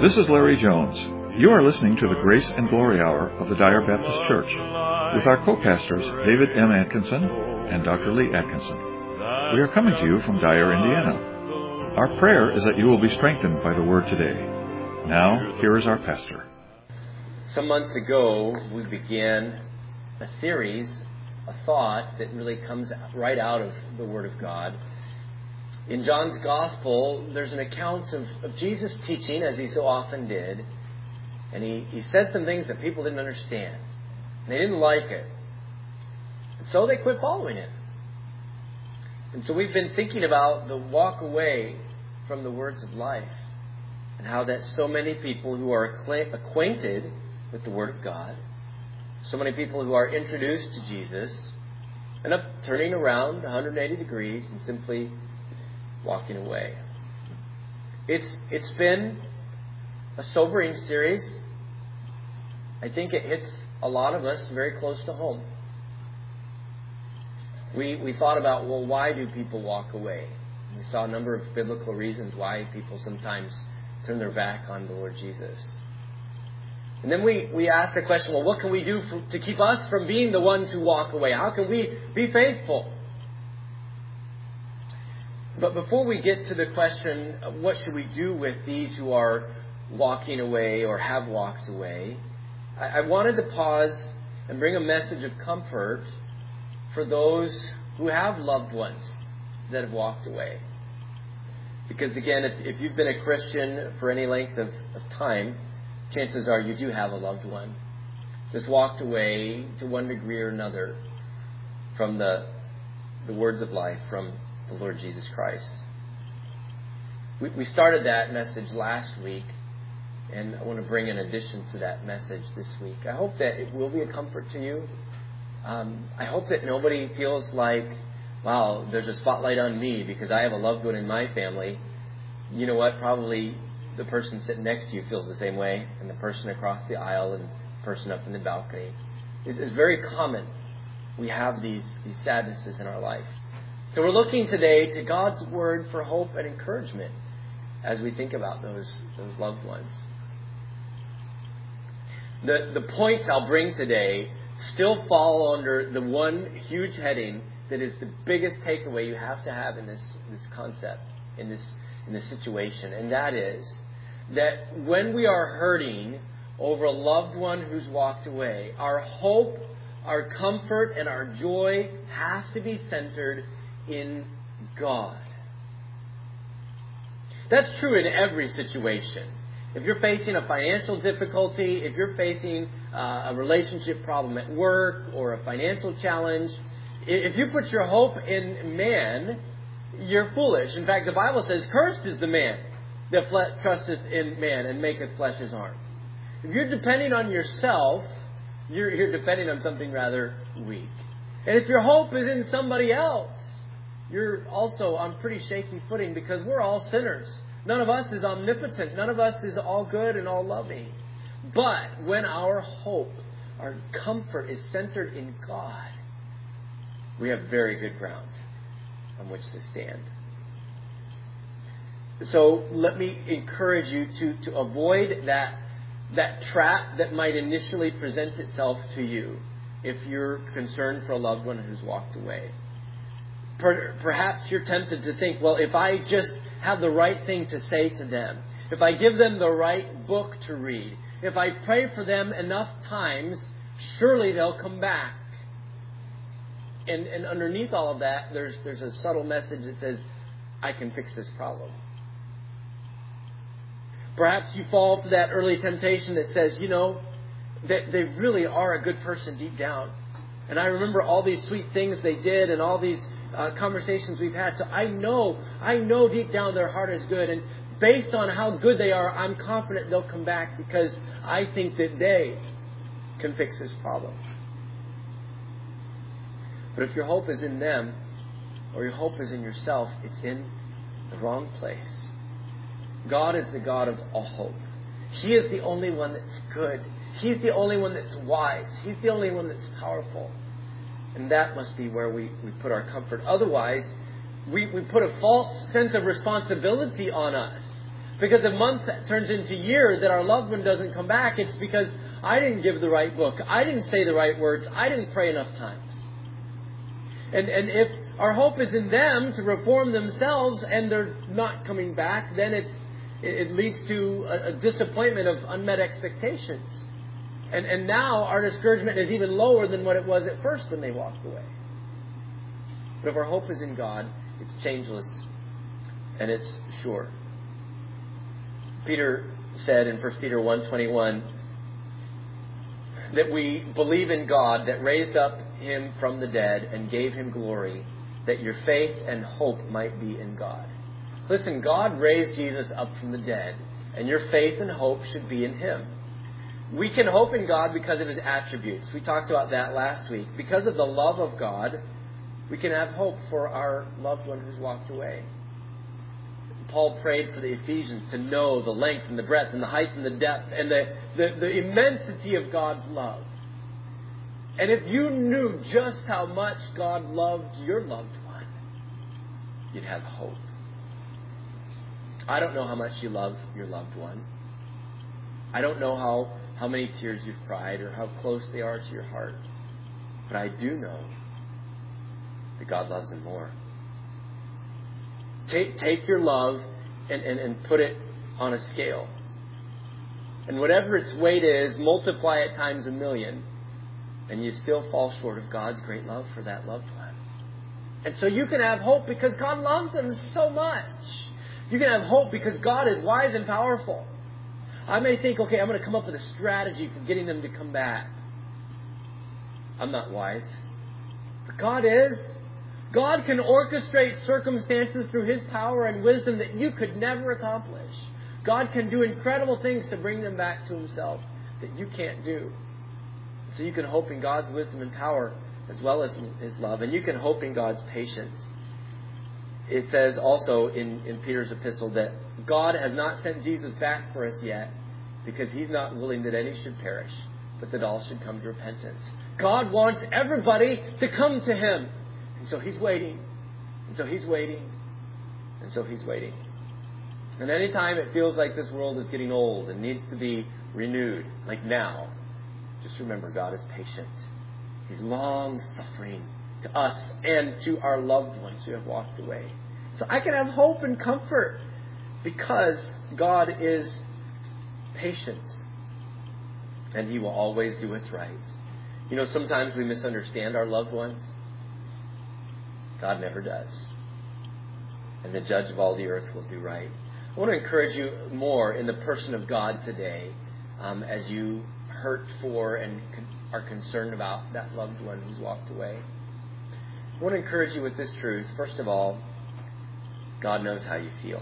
This is Larry Jones. You are listening to the Grace and Glory Hour of the Dyer Baptist Church with our co-pastors David M. Atkinson and Dr. Lee Atkinson. We are coming to you from Dyer, Indiana. Our prayer is that you will be strengthened by the Word today. Now, here is our pastor. Some months ago, we began a series, a thought that really comes right out of the Word of God. In John's Gospel, there's an account of Jesus teaching, as he so often did. And he said some things that people didn't understand. And they didn't like it. And so they quit following him. And so we've been thinking about the walk away from the words of life. And how that so many people who are acquainted with the Word of God, so many people who are introduced to Jesus, end up turning around 180 degrees and simply walking away. It's been a sobering series. I think it hits a lot of us very close to home. We thought about, well, why do people walk away? We saw a number of biblical reasons why people sometimes turn their back on the Lord Jesus. And then we asked the question, well, what can we do to keep us from being the ones who walk away? How can we be faithful? But before we get to the question, what should we do with these who are walking away or have walked away, I wanted to pause and bring a message of comfort for those who have loved ones that have walked away. Because again, if you've been a Christian for any length of time, chances are you do have a loved one that's walked away to one degree or another from the words of life, from the Lord Jesus Christ. We started that message last week, and I want to bring an addition to that message this week. I hope that it will be a comfort to you. I hope that nobody feels like, wow, there's a spotlight on me because I have a loved one in my family. You know what? Probably the person sitting next to you feels the same way, and the person across the aisle and the person up in the balcony. It's very common. We have these sadnesses in our life. So we're looking today to God's Word for hope and encouragement as we think about those loved ones. The points I'll bring today still fall under the one huge heading that is the biggest takeaway you have to have in this concept, in this situation. And that is that when we are hurting over a loved one who's walked away, our hope, our comfort, and our joy have to be centered in God. That's true in every situation. If you're facing a financial difficulty, if you're facing a relationship problem at work or a financial challenge, if you put your hope in man, you're foolish. In fact, the Bible says, cursed is the man that trusteth in man and maketh flesh his arm. If you're depending on yourself, you're depending on something rather weak. And if your hope is in somebody else, you're also on pretty shaky footing because we're all sinners. None of us is omnipotent. None of us is all good and all loving. But when our hope, our comfort is centered in God, we have very good ground on which to stand. So let me encourage you to avoid that trap that might initially present itself to you if you're concerned for a loved one who's walked away. Perhaps you're tempted to think, well, if I just have the right thing to say to them, if I give them the right book to read, if I pray for them enough times, surely they'll come back. And underneath all of that, there's a subtle message that says, I can fix this problem. Perhaps you fall for that early temptation that says, that they really are a good person deep down. And I remember all these sweet things they did and all these conversations we've had. So I know deep down their heart is good. And based on how good they are, I'm confident they'll come back because I think that they can fix this problem. But if your hope is in them or your hope is in yourself, it's in the wrong place. God is the God of all hope. He is the only one that's good. He's the only one that's wise. He's the only one that's powerful. And that must be where we put our comfort. Otherwise, we put a false sense of responsibility on us Because a month turns into year that our loved one doesn't come back, it's because I didn't give the right book. I didn't say the right words. I didn't pray enough times. And if our hope is in them to reform themselves and they're not coming back, then it leads to a disappointment of unmet expectations. And now our discouragement is even lower than what it was at first when they walked away. But if our hope is in God, it's changeless and it's sure. Peter said in 1 Peter 1:21 that we believe in God that raised up Him from the dead and gave Him glory, that your faith and hope might be in God. Listen, God raised Jesus up from the dead, and your faith and hope should be in Him. We can hope in God because of His attributes. We talked about that last week. Because of the love of God, we can have hope for our loved one who's walked away. Paul prayed for the Ephesians to know the length and the breadth and the height and the depth and the immensity of God's love. And if you knew just how much God loved your loved one, you'd have hope. I don't know how much you love your loved one. I don't know how many tears you've cried or how close they are to your heart. But I do know that God loves them more. Take your love and put it on a scale. And whatever its weight is, multiply it times 1,000,000. And you still fall short of God's great love for that loved one. And so you can have hope because God loves them so much. You can have hope because God is wise and powerful. I may think, okay, I'm going to come up with a strategy for getting them to come back. I'm not wise. But God is. God can orchestrate circumstances through His power and wisdom that you could never accomplish. God can do incredible things to bring them back to Himself that you can't do. So you can hope in God's wisdom and power as well as in His love. And you can hope in God's patience. It says also in Peter's epistle that God has not sent Jesus back for us yet because He's not willing that any should perish, but that all should come to repentance. God wants everybody to come to Him. And so He's waiting. And so He's waiting. And so He's waiting. And anytime it feels like this world is getting old and needs to be renewed, like now, just remember God is patient. He's long-suffering to us and to our loved ones who have walked away. So I can have hope and comfort because God is patient. And He will always do what's right. You know, sometimes we misunderstand our loved ones. God never does. And the Judge of all the earth will do right. I want to encourage you more in the person of God today as you hurt for and are concerned about that loved one who's walked away. I want to encourage you with this truth. First of all, God knows how you feel.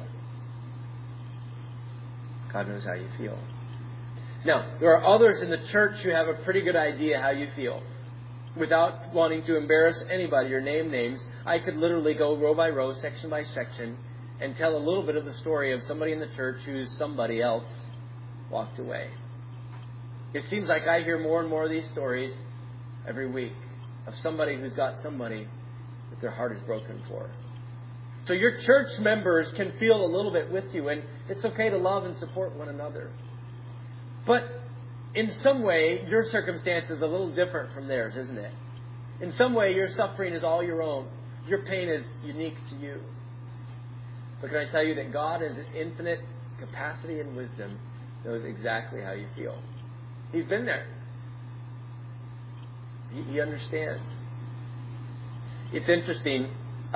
God knows how you feel. Now, there are others in the church who have a pretty good idea how you feel. Without wanting to embarrass anybody or name names, I could literally go row by row, section by section, and tell a little bit of the story of somebody in the church whose somebody else walked away. It seems like I hear more and more of these stories every week of somebody who's got somebody that their heart is broken for. So your church members can feel a little bit with you, and it's okay to love and support one another. But in some way, your circumstance is a little different from theirs, isn't it? In some way, your suffering is all your own. Your pain is unique to you. But can I tell you that God, in His infinite capacity and wisdom, knows exactly how you feel. He's been there. He understands. It's interesting.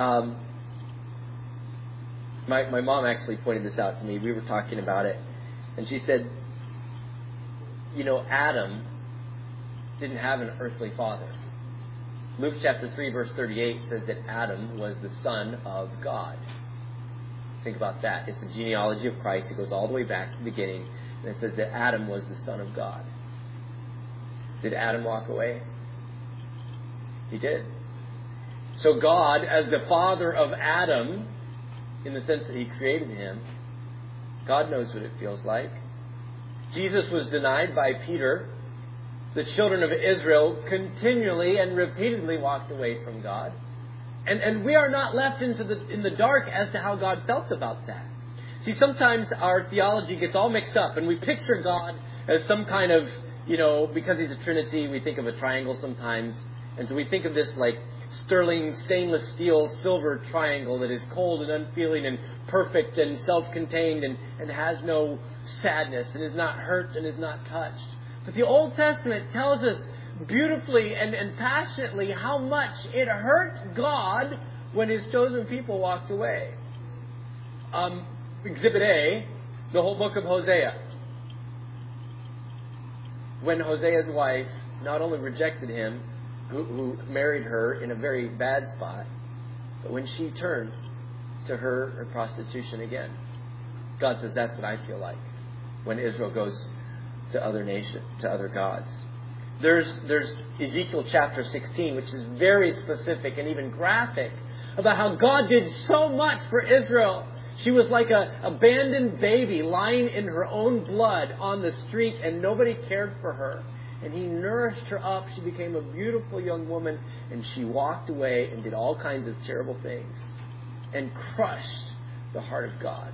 My mom actually pointed this out to me. We were talking about it. And she said, you know, Adam didn't have an earthly father. Luke chapter 3 verse 38 says that Adam was the son of God. Think about that. It's the genealogy of Christ. It goes all the way back to the beginning. And it says that Adam was the son of God. Did Adam walk away? He did. So God, as the father of Adam, in the sense that He created him, God knows what it feels like. Jesus was denied by Peter. The children of Israel continually and repeatedly walked away from God. And we are not left in the dark as to how God felt about that. See, sometimes our theology gets all mixed up, and we picture God as some kind of, because He's a Trinity, we think of a triangle sometimes. And so we think of this like sterling stainless steel silver triangle that is cold and unfeeling and perfect and self-contained and has no sadness and is not hurt and is not touched. But the Old Testament tells us beautifully and passionately how much it hurt God when His chosen people walked away. Exhibit A, the whole book of Hosea. When Hosea's wife not only rejected him, who married her in a very bad spot, but when she turned to her prostitution again. God says, that's what I feel like when Israel goes to other nations, to other gods. There's Ezekiel chapter 16, which is very specific and even graphic about how God did so much for Israel. She was like an abandoned baby lying in her own blood on the street, and nobody cared for her. And He nourished her up. She became a beautiful young woman, and she walked away and did all kinds of terrible things and crushed the heart of God.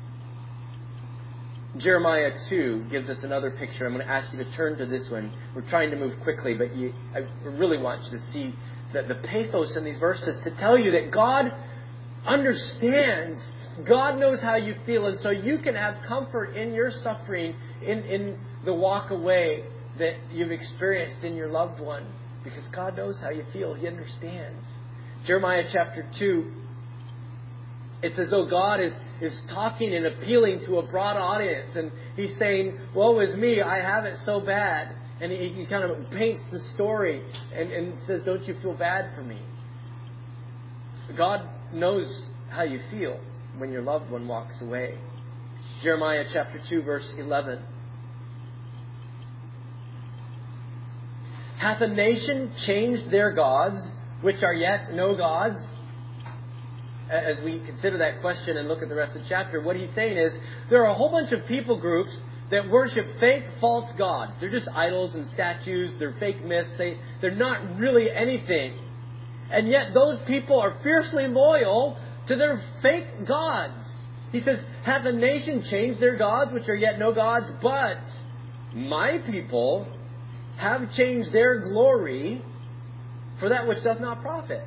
Jeremiah 2 gives us another picture. I'm going to ask you to turn to this one. We're trying to move quickly, but I really want you to see the pathos in these verses to tell you that God understands. God knows how you feel, and so you can have comfort in your suffering, in the walk away that you've experienced in your loved one, because God knows how you feel. He understands. Jeremiah chapter 2, it's as though God is talking and appealing to a broad audience, and He's saying, woe is me, I have it so bad. And he kind of paints the story and says, don't you feel bad for me? God knows how you feel when your loved one walks away. Jeremiah chapter 2, verse 11. Hath a nation changed their gods, which are yet no gods? As we consider that question and look at the rest of the chapter, what he's saying is there are a whole bunch of people groups that worship fake, false gods. They're just idols and statues. They're fake myths. They're not really anything. And yet those people are fiercely loyal to their fake gods. He says, hath a nation changed their gods, which are yet no gods? But my people have changed their glory for that which doth not profit.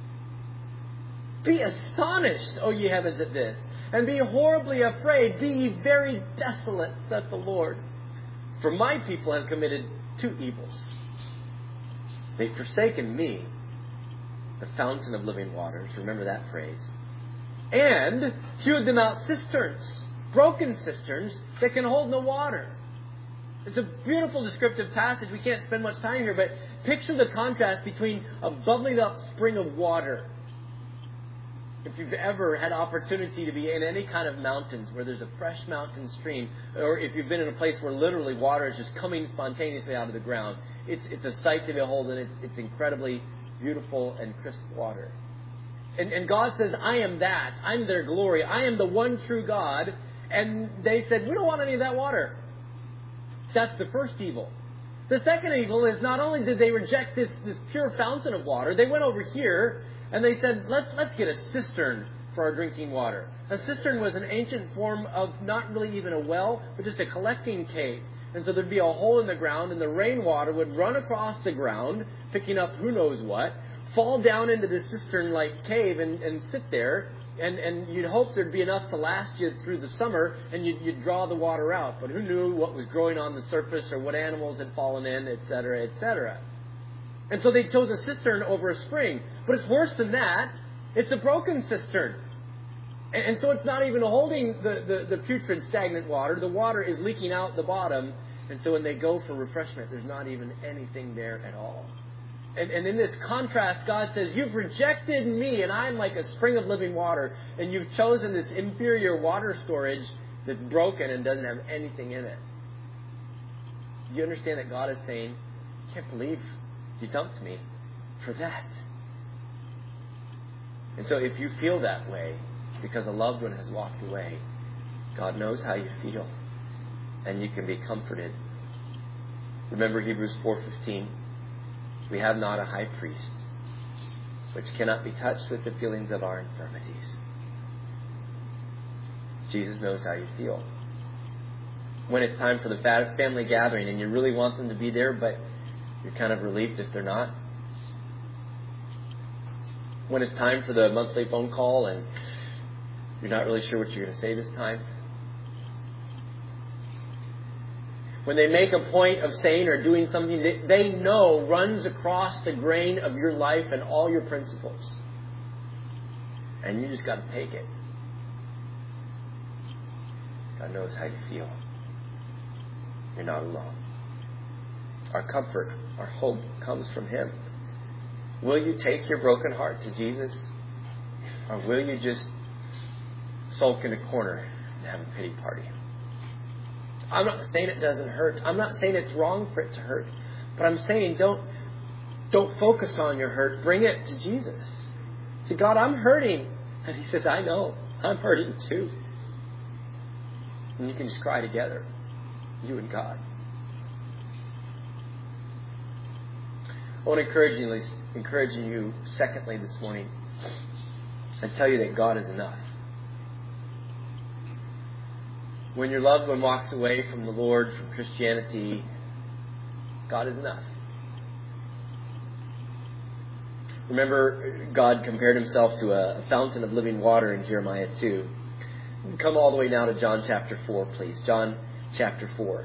Be astonished, O ye heavens, at this, and be horribly afraid. Be ye very desolate, saith the Lord. For my people have committed two evils. They've forsaken me, the fountain of living waters. Remember that phrase. And hewed them out cisterns, broken cisterns that can hold no water. It's a beautiful descriptive passage. We can't spend much time here, but picture the contrast between a bubbling up spring of water. If you've ever had opportunity to be in any kind of mountains where there's a fresh mountain stream, or if you've been in a place where literally water is just coming spontaneously out of the ground, it's a sight to behold, and it's incredibly beautiful and crisp water. And God says, I am that. I'm their glory. I am the one true God. And they said, we don't want any of that water. That's the first evil. The second evil is not only did they reject this pure fountain of water, they went over here and they said, let's get a cistern for our drinking water. A cistern was an ancient form of not really even a well, but just a collecting cave. And so there'd be a hole in the ground, and the rainwater would run across the ground, picking up who knows what, fall down into the cistern-like cave and sit there, and you'd hope there'd be enough to last you through the summer, and you'd draw the water out. But who knew what was growing on the surface or what animals had fallen in, etc., etc. And so they chose a cistern over a spring. But it's worse than that. It's a broken cistern. And so it's not even holding the putrid, stagnant water. The water is leaking out the bottom. And so when they go for refreshment, there's not even anything there at all. And in this contrast, God says, you've rejected me, and I'm like a spring of living water. And you've chosen this inferior water storage that's broken and doesn't have anything in it. Do you understand that God is saying, I can't believe you dumped me for that? And so if you feel that way because a loved one has walked away, God knows how you feel, and you can be comforted. Remember Hebrews 4:15. We have not a high priest which cannot be touched with the feelings of our infirmities. Jesus knows how you feel. When it's time for the family gathering and you really want them to be there, but you're kind of relieved if they're not. When it's time for the monthly phone call and you're not really sure what you're going to say this time. When they make a point of saying or doing something that they know runs across the grain of your life and all your principles. And you just got to take it. God knows how you feel. You're not alone. Our comfort, our hope comes from Him. Will you take your broken heart to Jesus? Or will you just sulk in a corner and have a pity party? I'm not saying it doesn't hurt. I'm not saying it's wrong for it to hurt. But I'm saying don't focus on your hurt. Bring it to Jesus. Say, God, I'm hurting. And He says, I know. I'm hurting too. And you can just cry together. You and God. I want to encourage you, secondly, this morning, and tell you that God is enough. When your loved one walks away from the Lord, from Christianity, God is enough. Remember, God compared Himself to a fountain of living water in Jeremiah 2. Come all the way now to John chapter 4, please. John chapter 4.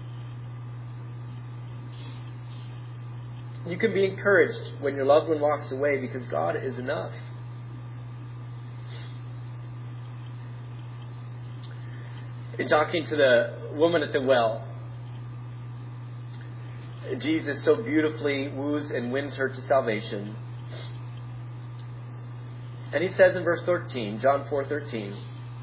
You can be encouraged when your loved one walks away because God is enough. In talking to the woman at the well, Jesus so beautifully woos and wins her to salvation. And He says in verse 13, John 4:13,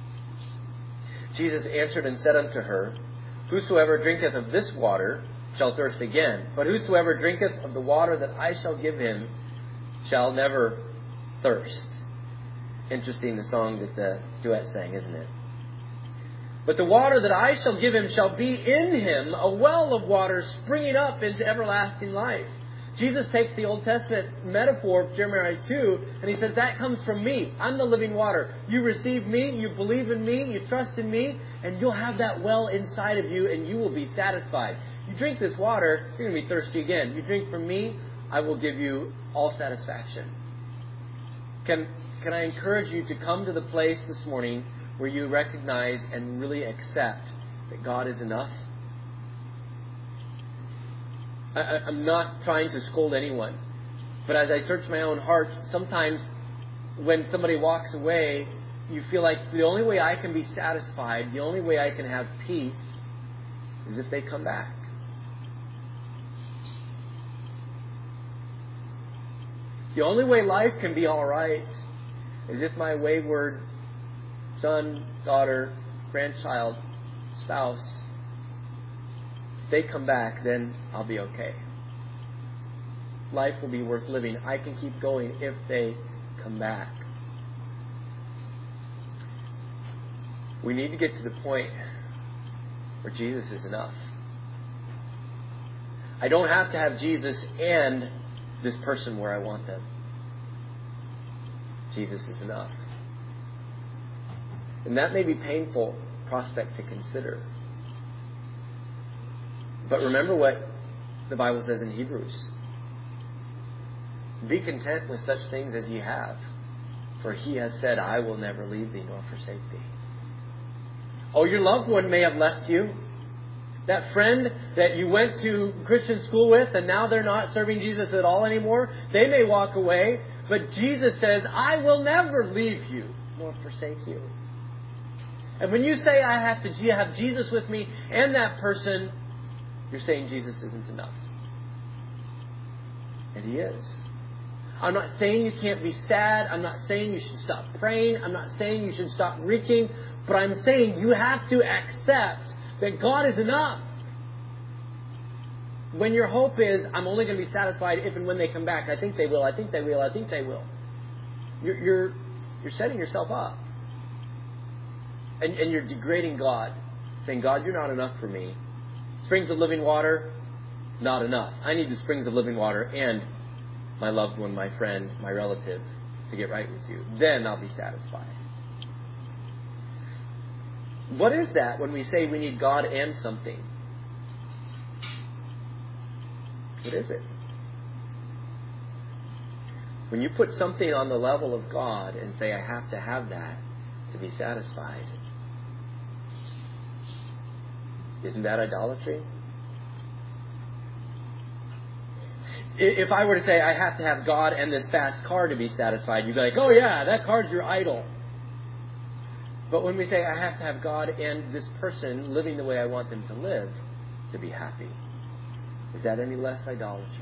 Jesus answered and said unto her, Whosoever drinketh of this water shall thirst again. But whosoever drinketh of the water that I shall give him shall never thirst. Interesting, the song that the duet sang, isn't it? But the water that I shall give him shall be in him a well of water springing up into everlasting life. Jesus takes the Old Testament metaphor of Jeremiah 2 and He says, that comes from me. I'm the living water. You receive me, you believe in me, you trust in me, and you'll have that well inside of you and you will be satisfied. You drink this water, you're going to be thirsty again. You drink from me, I will give you all satisfaction. Can I encourage you to come to the place this morning where you recognize and really accept that God is enough? I'm not trying to scold anyone, but as I search my own heart, sometimes when somebody walks away, you feel like the only way I can be satisfied, the only way I can have peace is if they come back. The only way life can be all right is if my wayward son, daughter, grandchild, spouse, if they come back, then I'll be okay. Life will be worth living. I can keep going if they come back. We need to get to the point where Jesus is enough. I don't have to have Jesus and this person where I want them. Jesus is enough. And that may be a painful prospect to consider. But remember what the Bible says in Hebrews. Be content with such things as ye have, for He hath said, I will never leave thee nor forsake thee. Oh, your loved one may have left you. That friend that you went to Christian school with and now they're not serving Jesus at all anymore, they may walk away. But Jesus says, I will never leave you nor forsake you. And when you say I have to have Jesus with me and that person, you're saying Jesus isn't enough. And He is. I'm not saying you can't be sad. I'm not saying you should stop praying. I'm not saying you should stop reaching. But I'm saying you have to accept that God is enough. When your hope is, I'm only going to be satisfied if and when they come back. I think they will. I think they will. I think they will. You're setting yourself up. And you're degrading God. Saying, God, you're not enough for me. Springs of living water, not enough. I need the springs of living water and my loved one, my friend, my relative to get right with you. Then I'll be satisfied. What is that when we say we need God and something? What is it? When you put something on the level of God and say, I have to have that to be satisfied, isn't that idolatry? If I were to say I have to have God and this fast car to be satisfied, you'd be like, oh yeah, that car's your idol. But when we say I have to have God and this person living the way I want them to live to be happy, is that any less idolatry?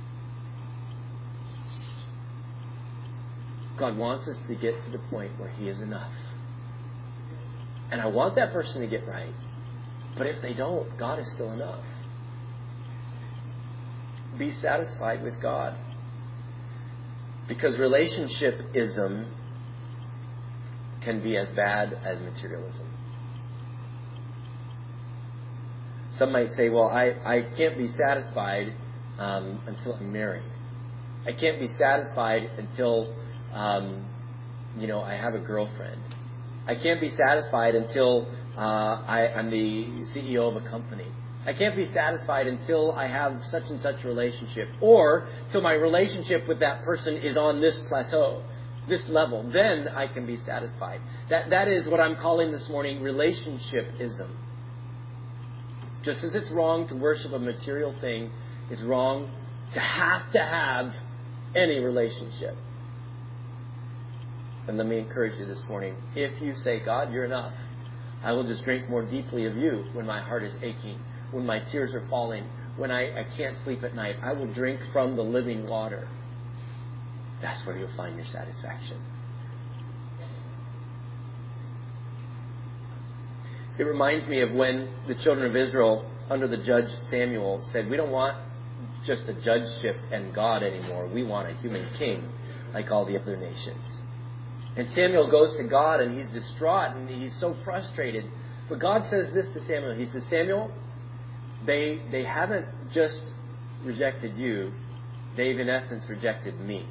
God wants us to get to the point where He is enough. And I want that person to get right. But if they don't, God is still enough. Be satisfied with God. Because relationshipism can be as bad as materialism. Some might say, well, I can't be satisfied until I'm married. I can't be satisfied until I have a girlfriend. I can't be satisfied until I'm the CEO of a company. I can't be satisfied until I have such and such relationship, or till my relationship with that person is on this plateau, this level. Then I can be satisfied. That is what I'm calling this morning relationshipism. Just as it's wrong to worship a material thing, it's wrong to have any relationship. And let me encourage you this morning. If you say, God, you're enough, I will just drink more deeply of you when my heart is aching, when my tears are falling, when I can't sleep at night. I will drink from the living water. That's where you'll find your satisfaction. It reminds me of when the children of Israel, under the judge Samuel, said, we don't want just a judgeship and God anymore. We want a human king like all the other nations. And Samuel goes to God and he's distraught and he's so frustrated. But God says this to Samuel. He says, Samuel, they haven't just rejected you. They've in essence rejected me.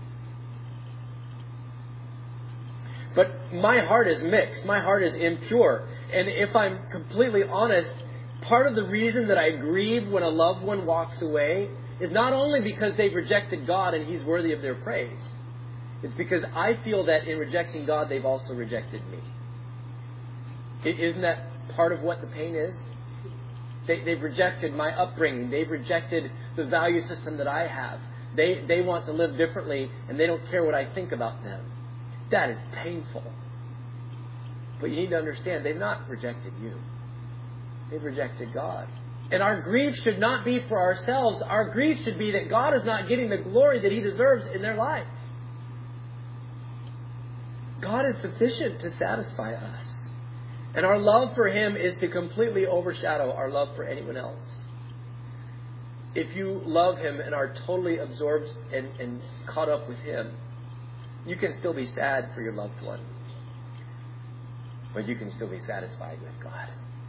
But my heart is mixed. My heart is impure. And if I'm completely honest, part of the reason that I grieve when a loved one walks away is not only because they've rejected God and He's worthy of their praise. It's because I feel that in rejecting God, they've also rejected me. Isn't that part of what the pain is? They've rejected my upbringing. They've rejected the value system that I have. They want to live differently, and they don't care what I think about them. That is painful. But you need to understand, they've not rejected you. They've rejected God. And our grief should not be for ourselves. Our grief should be that God is not getting the glory that He deserves in their life. God is sufficient to satisfy us. And our love for Him is to completely overshadow our love for anyone else. If you love Him and are totally absorbed and caught up with Him, you can still be sad for your loved one. But you can still be satisfied with God.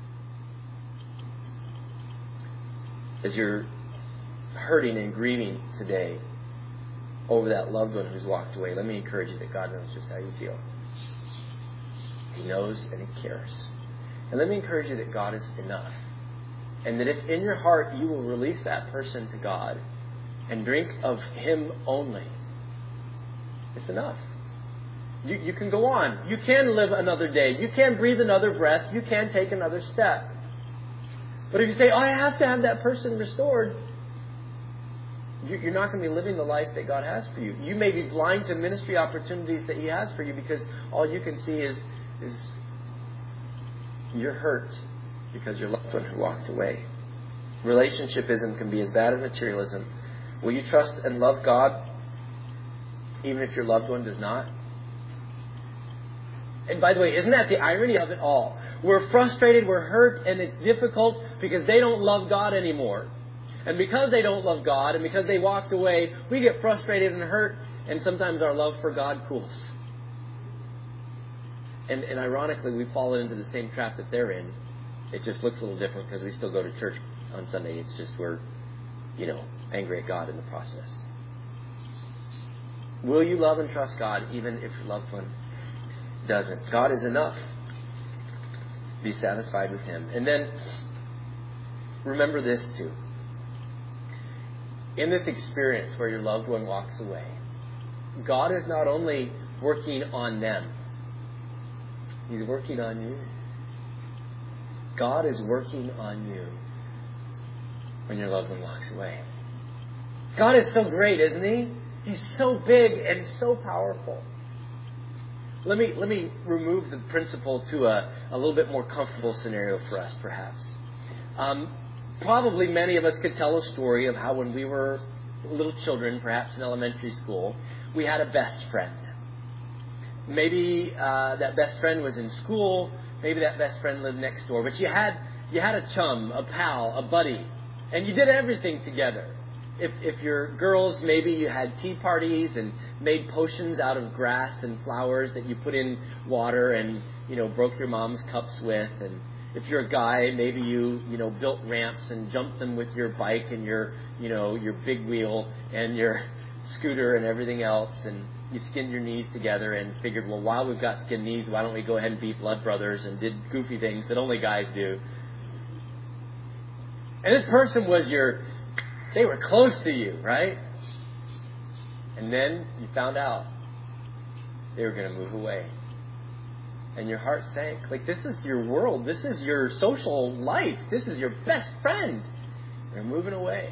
As you're hurting and grieving today over that loved one who's walked away, let me encourage you that God knows just how you feel. He knows and He cares. And let me encourage you that God is enough. And that if in your heart you will release that person to God and drink of Him only, it's enough. You can go on. You can live another day. You can breathe another breath. You can take another step. But if you say, I have to have that person restored, you're not going to be living the life that God has for you. You may be blind to ministry opportunities that He has for you because all you can see is you're hurt because your loved one who walked away. Relationshipism can be as bad as materialism. Will you trust and love God even if your loved one does not? And by the way, isn't that the irony of it all? We're frustrated, we're hurt, and it's difficult because they don't love God anymore. And because they don't love God and because they walked away, we get frustrated and hurt, and sometimes our love for God cools. And ironically, we've fallen into the same trap that they're in. It just looks a little different because we still go to church on Sunday. It's just we're, angry at God in the process. Will you love and trust God even if your loved one doesn't? God is enough. be satisfied with Him. And then remember this too. In this experience where your loved one walks away, God is not only working on them, He's working on you. God is working on you when your loved one walks away. God is so great, isn't He? He's so big and so powerful. Let me remove the principle to a little bit more comfortable scenario for us, perhaps. Probably many of us could tell a story of how when we were little children, perhaps in elementary school, we had a best friend. Maybe that best friend was in school. Maybe that best friend lived next door. But you had a chum, a pal, a buddy, and you did everything together. If you're girls, maybe you had tea parties and made potions out of grass and flowers that you put in water and broke your mom's cups with. And if you're a guy, maybe you built ramps and jumped them with your bike and your big wheel and your scooter and everything else, and you skinned your knees together and figured, well, while we've got skinned knees, why don't we go ahead and be blood brothers, and did goofy things that only guys do. And this person was they were close to you, right? And then you found out they were going to move away. And your heart sank. Like, this is your world. This is your social life. This is your best friend. They're moving away.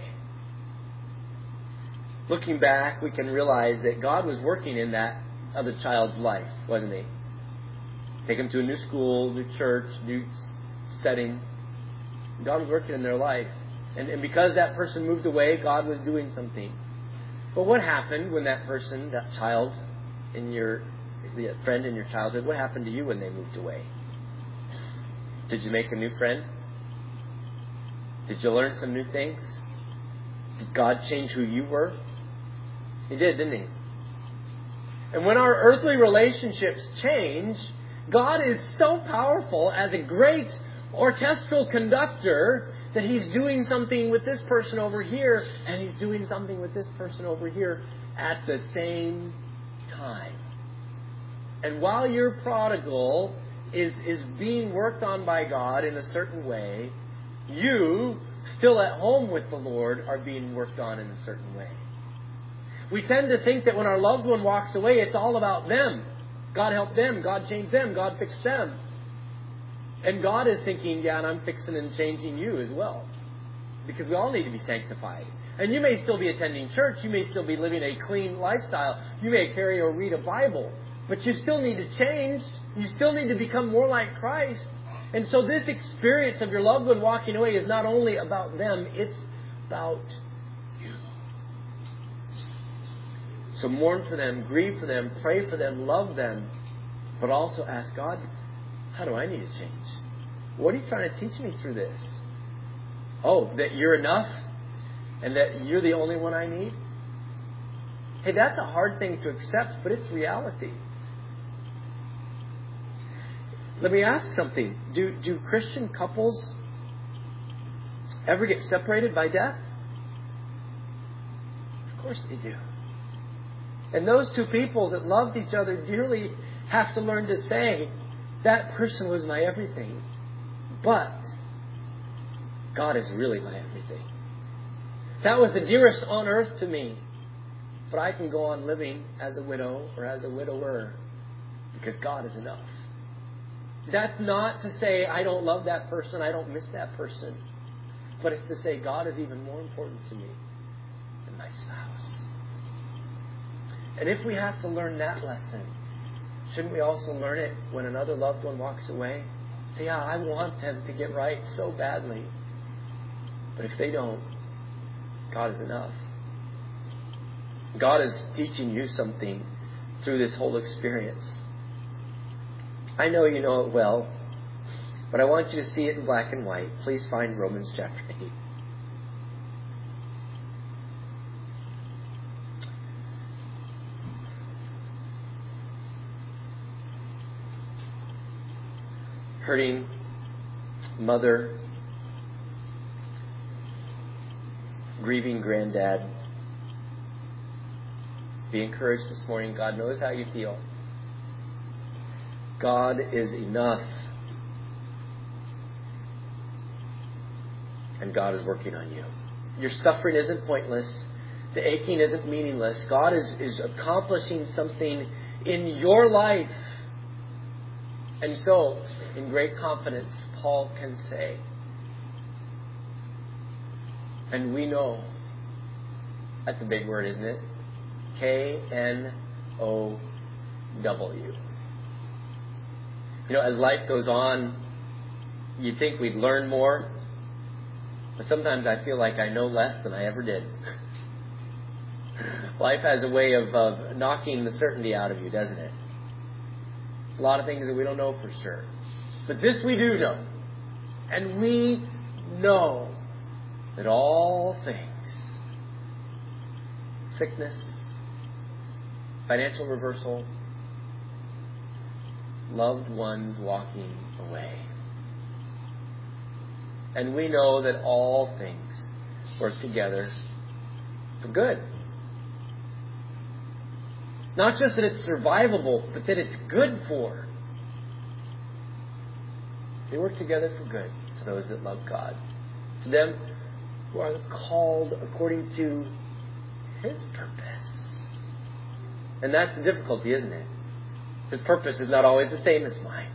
Looking back, we can realize that God was working in that other child's life, wasn't He? Take them to a new school, new church, new setting. God was working in their life. And because that person moved away, God was doing something. But what happened when that person, that child, the friend in your childhood, what happened to you when they moved away? Did you make a new friend? Did you learn some new things? Did God change who you were? He did, didn't He? And when our earthly relationships change, God is so powerful as a great orchestral conductor that He's doing something with this person over here, and He's doing something with this person over here at the same time. And while your prodigal is being worked on by God in a certain way, you, still at home with the Lord, are being worked on in a certain way. We tend to think that when our loved one walks away, it's all about them. God helped them. God changed them. God fixed them. And God is thinking, yeah, and I'm fixing and changing you as well. Because we all need to be sanctified. And you may still be attending church. You may still be living a clean lifestyle. You may carry or read a Bible. But you still need to change. You still need to become more like Christ. And so this experience of your loved one walking away is not only about them, it's about you. So mourn for them, grieve for them, pray for them, love them. But also ask God, how do I need to change? What are you trying to teach me through this? Oh, that you're enough and that you're the only one I need? Hey, that's a hard thing to accept, but it's reality. Let me ask something. Do Christian couples ever get separated by death? Of course they do. And those two people that loved each other dearly have to learn to say, that person was my everything, but God is really my everything. That was the dearest on earth to me, but I can go on living as a widow or as a widower because God is enough. That's not to say I don't love that person, I don't miss that person, but it's to say God is even more important to me than my spouse. And if we have to learn that lesson, shouldn't we also learn it when another loved one walks away? Say, yeah, I want them to get right so badly. But if they don't, God is enough. God is teaching you something through this whole experience. I know you know it well, but I want you to see it in black and white. Please find Romans chapter 8. Hurting mother, grieving granddad. Be encouraged this morning. God knows how you feel. God is enough. and God is working on you. Your suffering isn't pointless. The aching isn't meaningless. God is accomplishing something in your life. And so, in great confidence, Paul can say, and we know, that's a big word, isn't it? K-N-O-W. As life goes on, you'd think we'd learn more, but sometimes I feel like I know less than I ever did. Life has a way of knocking the certainty out of you, doesn't it? A lot of things that we don't know for sure. But this we do know. And we know that all things, sickness, financial reversal, loved ones walking away. And we know that all things work together for good. Not just that it's survivable, but that it's good for. They work together for good to those that love God. To them who are called according to His purpose. And that's the difficulty, isn't it? His purpose is not always the same as mine.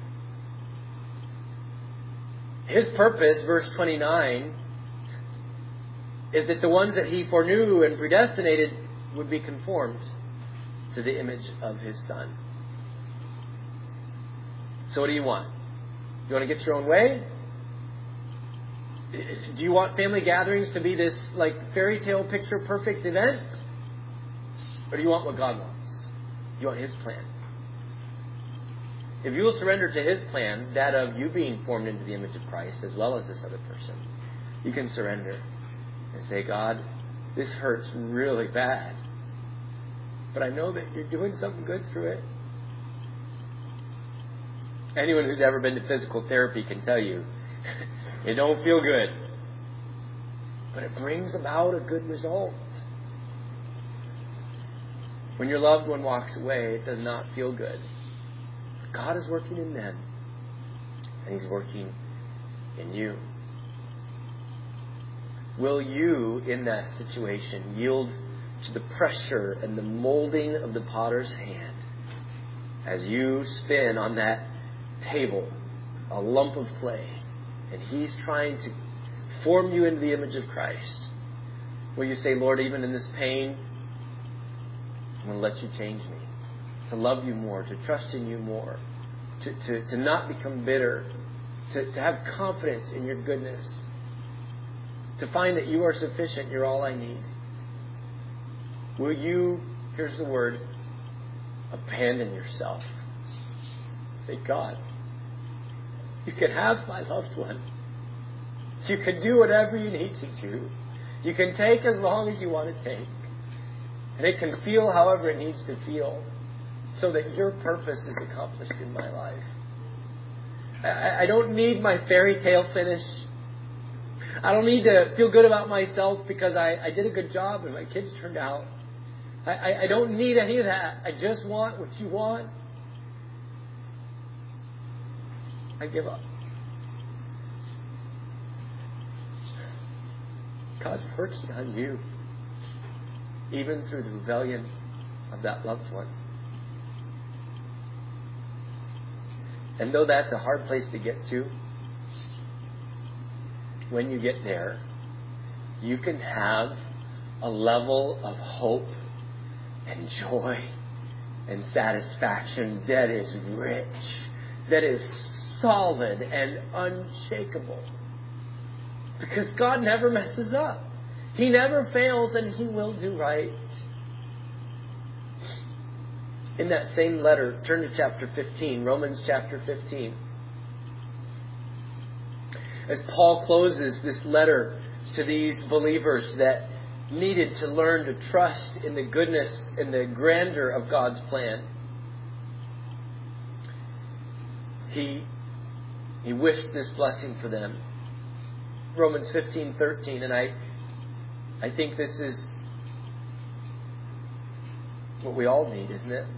His purpose, verse 29, is that the ones that He foreknew and predestinated would be conformed to the image of His Son. So what do you want? You want to get your own way? Do you want family gatherings to be this fairy tale picture perfect event? Or do you want what God wants? Do you want His plan? If you will surrender to His plan, that of you being formed into the image of Christ as well as this other person, you can surrender and say, God, this hurts really bad. But I know that You're doing something good through it. Anyone who's ever been to physical therapy can tell you, it don't feel good. But it brings about a good result. When your loved one walks away, it does not feel good. But God is working in them. And He's working in you. Will you, in that situation, yield to the pressure and the molding of the potter's hand as you spin on that table a lump of clay and He's trying to form you into the image of Christ? Will you say, Lord, even in this pain, I'm going to let You change me, to love You more, to trust in You more, to not become bitter, to have confidence in Your goodness, to find that You are sufficient, You're all I need? Will you, here's the word, abandon yourself? Say, God, You can have my loved one. You can do whatever You need to do. You can take as long as You want to take. And it can feel however it needs to feel so that Your purpose is accomplished in my life. I don't need my fairy tale finish. I don't need to feel good about myself because I did a good job and my kids turned out. I don't need any of that. I just want what You want. I give up. God's working on you, even through the rebellion of that loved one. And though that's a hard place to get to, when you get there, you can have a level of hope and joy and satisfaction that is rich, that is solid and unshakable. Because God never messes up. He never fails, and He will do right. In that same letter, turn to chapter 15, Romans chapter 15. As Paul closes this letter to these believers that needed to learn to trust in the goodness and the grandeur of God's plan, He wished this blessing for them. Romans 15:13, and I think this is what we all need, isn't it?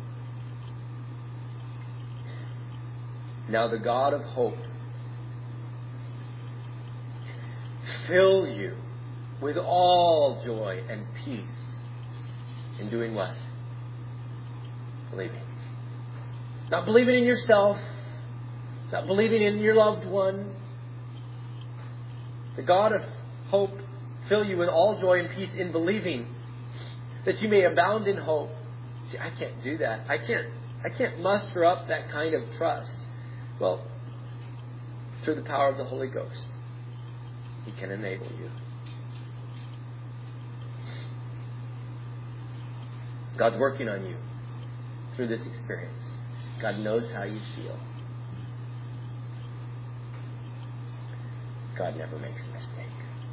Now the God of hope fill you with all joy and peace in doing what? Believing. Not believing in yourself, not believing in your loved one. The God of hope fill you with all joy and peace in believing, that you may abound in hope. See, I can't do that. I can't muster up that kind of trust. Well, through the power of the Holy Ghost, He can enable you. God's working on you through this experience. God knows how you feel. God never makes a mistake.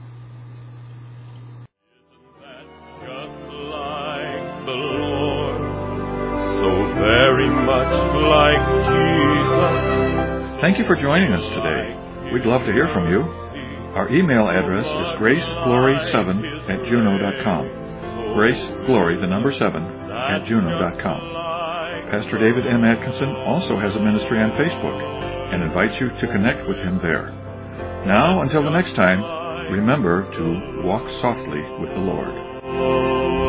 Just like the Lord, so very much like Jesus. Thank you for joining us today. We'd love to hear from you. Our email address is graceglory7@juno.com. Graceglory, the number 7, @juno.com. Pastor David M. Atkinson also has a ministry on Facebook and invites you to connect with him there. Now, until the next time, remember to walk softly with the Lord.